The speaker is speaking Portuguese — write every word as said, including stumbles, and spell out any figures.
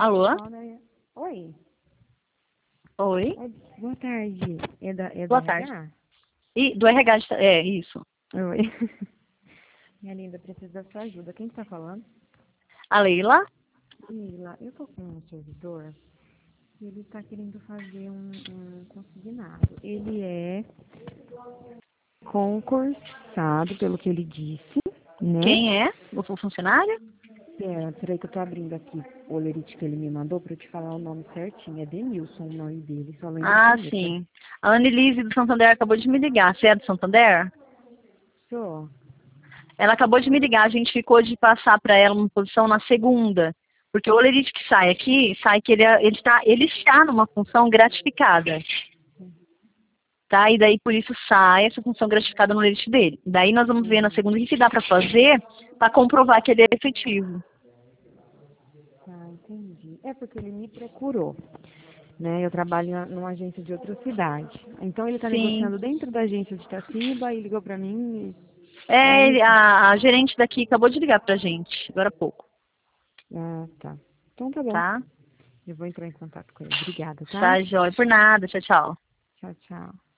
Alô? Olha, oi. Oi? Oi, boa tarde. É da, é do Boa tarde. R H? E do R H, de- é, isso. Oi. Minha linda, preciso da sua ajuda. Quem que tá falando? A Leila? Mila, eu tô com um servidor e ele tá querendo fazer um, um consignado. Ele é concursado, pelo que ele disse, né? Quem é? O funcionário? É, peraí que eu tô abrindo aqui o olerite que ele me mandou pra eu te falar o nome certinho. É Denilson o nome dele, só lembro com Ah, letra. sim. A Annelise do Santander acabou de me ligar. Você é do Santander? Sou. Ela acabou de me ligar. A gente ficou de passar para ela uma posição na segunda. Porque o olerite que sai aqui, sai que ele, é- ele, está, ele está numa função gratificada. Tá? E daí por isso sai essa função gratificada no olerite dele. Daí nós vamos ver na Uhum. segunda o que que dá para fazer para comprovar que ele é efetivo. Tá, entendi. É porque ele me procurou, né? Eu trabalho na- numa agência de outra cidade. Então ele tá Sim. negociando dentro da agência de Itaciba e ligou pra mim e é É, ele- isso? a, a gerente daqui acabou de ligar pra gente, agora há pouco, Ah, tá. Então tá bom. tá? Eu vou entrar em contato com ele. Obrigada, tá? Tá, joia. Por nada. Tchau, tchau. Tchau, tchau.